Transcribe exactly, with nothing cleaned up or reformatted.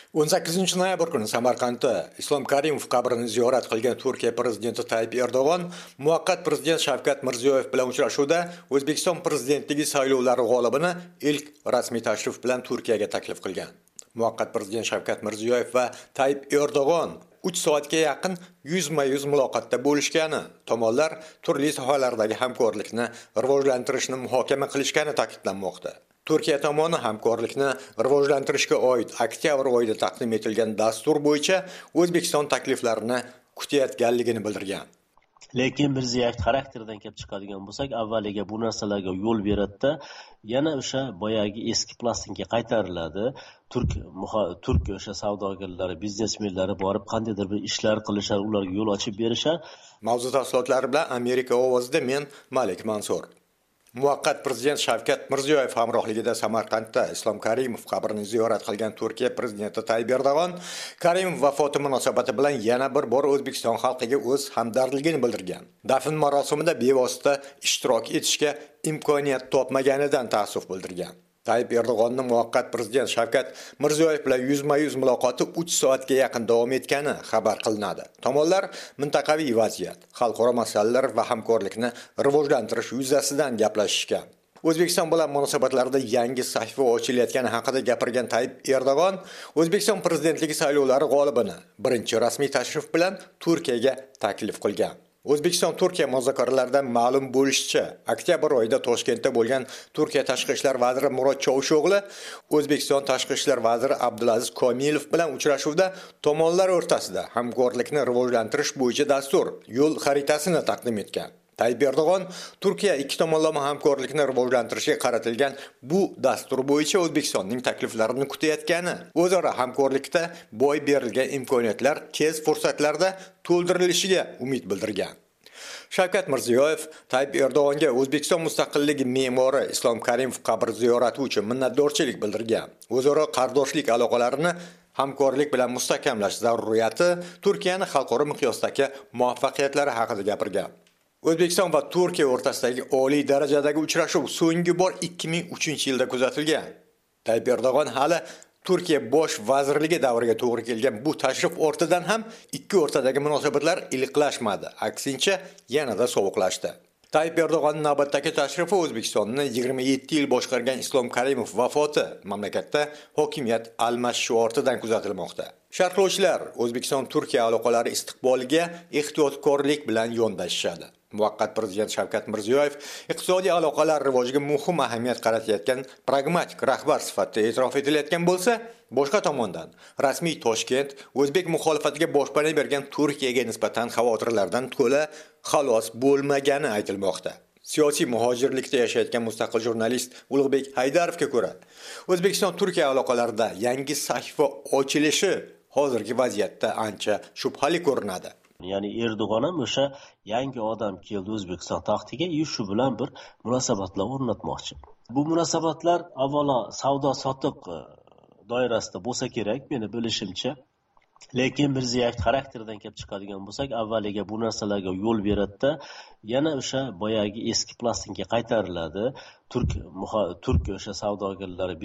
o'n sakkizinchi noyabr kuni Samarqandda Islom Karimov qabrini ziyorat qilgan Turkiya prezidenti Tayyip Erdo'g'on muvaqqat prezident Shavkat Mirziyoyev bilan uchrashuvda O'zbekiston prezidentligi saylovlari g'olibini ilk rasmiy tashrif bilan Turkiyaga taklif qilgan. Muvaqqat prezident Shavkat Mirziyoyev va Tayyip Erdo'g'on uch soatga yaqin yuzma-yuz muloqotda bo'lishgani, tomonlar turli sohalardagi hamkorlikni rivojlantirishni muhokama qilishgani ta'kidlanmoqda. Turkiya tomoni hamkorlikni rivojlantirishga oid oktyabr oyida taqdim etilgan dastur bo'yicha O'zbekiston takliflarini kutayotganligini bildirgan. Lekin Mirziyoyev xarakteridan kelib chiqadigan bo'lsak, avvaliga bu narsalarga yo'l beradi, yana o'sha boyagi eski plastinka qaytariladi. Turk turk o'sha savdogarlari, biznesmenlari borib qandaydir bir ishlar qilishar, ularga yo'l ochib berishar. Mavzu tafsilotlari bilan Amerika ovozida men Malik Mansur. Muvaqqat prezident Shavkat Mirziyoyev hamrohligida Samarqandda Islom Karimov qabrini ziyorat qilgan Turkiya prezidenti Tayyip Erdo'g'on Karimov vafoti munosabati bilan yana bir bor O'zbekiston xalqiga o'z hamdardligini bildirgan. Dafn marosimida bevosita ishtirok etishga imkoniyat topmaganidan ta'ssuf bildirgan. Tayyip Erdo'g'onning muvaqqat prezident Shavkat Mirziyoyev bilan yuzma-yuz muloqoti uch soatga yaqin davom etgani xabar qilinadi. Tomonlar mintaqaviy vaziyat, xalqaro masalalar va hamkorlikni rivojlantirish yuzasidan gaplashishgan. O'zbekiston bilan munosabatlarda yangi sahifa ochilayotgani haqida gapirgan Tayyip Erdo'g'on O'zbekiston prezidentligi saylovlari g'olibini birinchi rasmiy tashrif bilan Turkiyaga taklif qilgan. O'zbekiston Turkiya muzokaralaridan ma'lum bo'lishicha, oktyabr oyida Toshkentda bo'lgan Turkiya tashqi ishlar vaziri Murod Chovusho'g'li O'zbekiston tashqi ishlar vaziri Abdulaziz Komilov bilan uchrashuvda tomonlar o'rtasida hamkorlikni rivojlantirish bo'yicha dastur, yo'l xaritasini taqdim etgan. Tayyip Erdo'g'on Turkiya ikki tomonlama hamkorlikni rivojlantirishga qaratilgan bu dastur bo'yicha O'zbekistonning takliflarini kutayotgani, o'zaro hamkorlikda boy berilgan imkoniyatlar tez fursatlarda to'ldirilishiga umid bildirgan. Shavkat Mirziyoyev Tayyip Erdo'g'onga O'zbekiston mustaqilligi me'mori Islom Karimov qabri ziyorati uchun minnatdorchilik bildirgan. O'zaro qardoshlik aloqalarini hamkorlik bilan mustahkamlash zaruriyati, Turkiyani xalqaro miqyosdagi muvaffaqiyatlari haqida gapirgan. O'zbekiston va Turkiya o'rtasidagi oliy darajadagi uchrashuv so'nggi bor ikki ming uchinchi yilda kuzatilgan. Tayyip Erdo'g'on hali Turkiya bosh vazirligi davriga to'g'ri kelgan bu tashrif ortidan ham ikki o'rtadagi munosabatlar iliqlashmadi, aksincha yanada sovuqlashdi. Tayyip Erdo'g'onning navbatdagi tashrifi O'zbekistonni yigirma yetti yil boshqargan Islom Karimov vafoti mamlakatda hokimiyat almashishi ortidan kuzatilmoqda. Sharhlovchilar O'zbekiston-Turkiya aloqalari istiqboliga ehtiyotkorlik bilan yondashishadi. Muvaqqat prezident Shavkat Mirziyoyev iqtisodiy aloqalar rivojiga muhim ahamiyat qaratayotgan pragmatik rahbar sifatida e'tirof etilayotgan bo'lsa, boshqa tomondan rasmiy Toshkent o'zbek muxolifatiga boshpana bergan Turkiyaga nisbatan xavotirlardan to'la xalos bo'lmagani aytilmoqda. Siyosiy muhojirlikda yashayotgan mustaqil jurnalist Ulug'bek Haydarovga ko'ra, O'zbekiston-Turkiya aloqalarida yangi sahifa ochilishi hozirgi vaziyatda ancha shubhali ko'rinadi. Ya'ni Erdo'g'on ham o'sha yangi odam keldi O'zbekiston taxtiga, shu bilan bir munosabatlar o'rnatmoqchi. Bu munosabatlar avvalo savdo-sotiq doirasida bo'lsa kerak, meni bilishimcha. Lekin Mirziyoyev xarakteridan kelib chiqadigan bo'lsak, avvaliga bu narsalarga yo'l beradi, yana o'sha boyagi eski plastinka qaytariladi. Turk turk o'sha savdogarlari